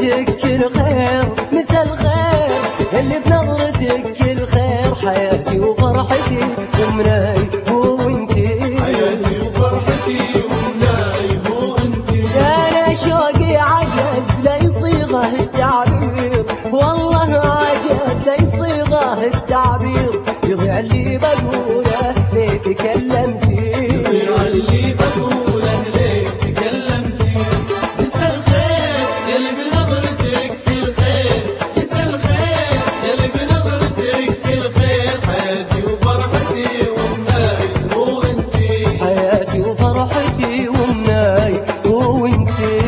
بنظرتك كل خير، مسا الخير اللي بنظرتك كل خير. حياتي وفرحتي ومناي هو انتي، حياتي وفرحتي ومناي هو انتي. انا شوقي عجز لا يصيغه التعبير، والله عجز لا يصيغه التعبير. يضيع اللي بقوله ليه تكلمتي، يضيع اللي بقوله ليه تكلمتي. مسا الخير يلي بنظرتك كل خير، مسا الخير يلي بنظرتك كل خير. حياتي وفرحتي ومناي هو انتي، حياتي وفرحتي ومناي هو انتي.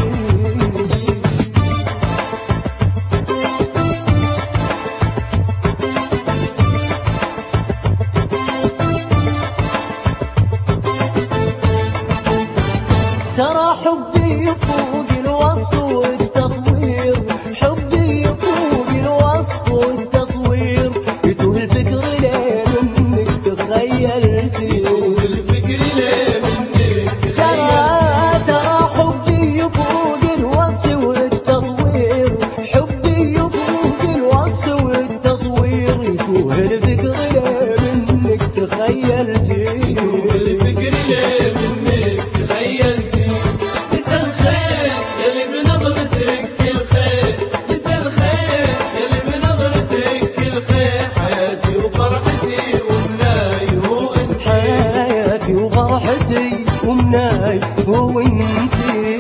ترى حبي يفوق الوصف والتصوير، حبي يفوق الوصف والتصوير. يتوه الفكر ليه منك تخيلتي، الفكر ليه منك ترى حبي يفوق الوصف والتصوير، حبي يفوق الوصف والتصوير. يتوه الفكر ليه منك تخيلتي، الفكر ليه منك تخيلتي. مسا الخير يلي بنظرتك كل خير، مسا الخير يلي بنظرتك كل خير. حياتي وفرحتي ومناي هو انتي، حياتي وفرحتي ومناي هو انتي.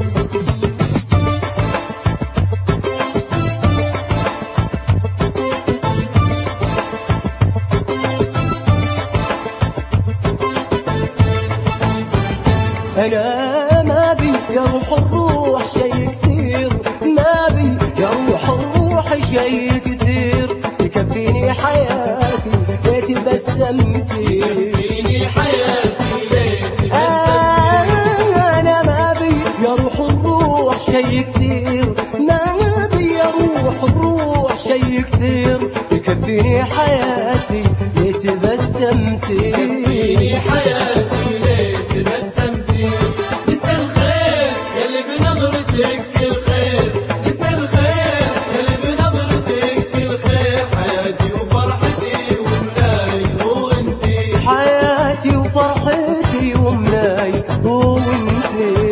أنا ما بي يروح الروح شي كثير، ما بي يروح الروح شي كثير. يكفيني حياتي ليه تبسمتي، فيني حياتي ليه تبسمتي. أنا ما بي يروح الروح شي كثير، ما بي يروح الروح شي كثير. يكفيني حياتي ليه تبسمتي، فيني حياتي ليه تبسمتي. مسا الخير يلي بنظرتك كل خير، مسا الخير يلي بنظرتك كل خير. حياتي وفرحتي ومناي هو انتي، حياتي وفرحتي ومناي هو انتي.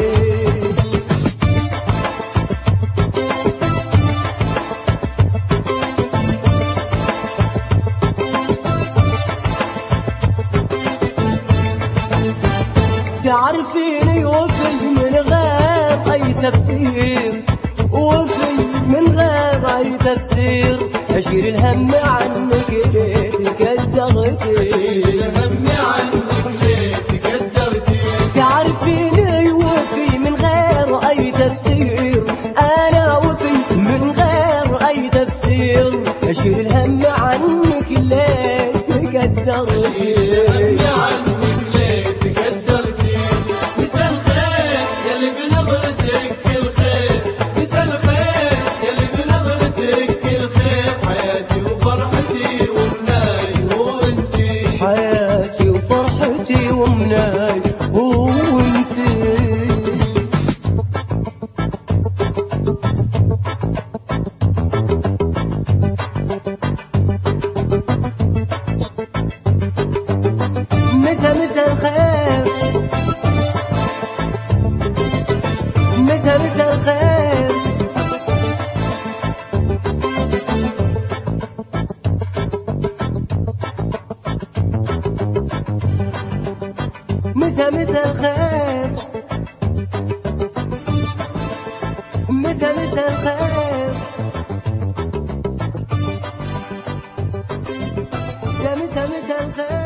تعرفيني وفي من غير اي تفسير، وفي من غير اي تفسير. اشيل الهم عنك ليه تقدرتي، الهم عنك ليه تقدرتي. تعرفيني وفي من غير اي تفسير، انا وفي من غير اي تفسير. اشيل الهم عنك ليه تقدرتي، الهم عنك ليه تقدرتي. مسا الخير يلي بنظرتك كل خير، مسا الخير يلي بنظرتك كل خير. حياتي وفرحتي ومناي هو انتي، حياتي وفرحتي ومناي هو انتي. مسا مسا الخير، مسا مسا الخير. مسا مسا الخير، مسا مسا الخير. يا مسا مسا الخير.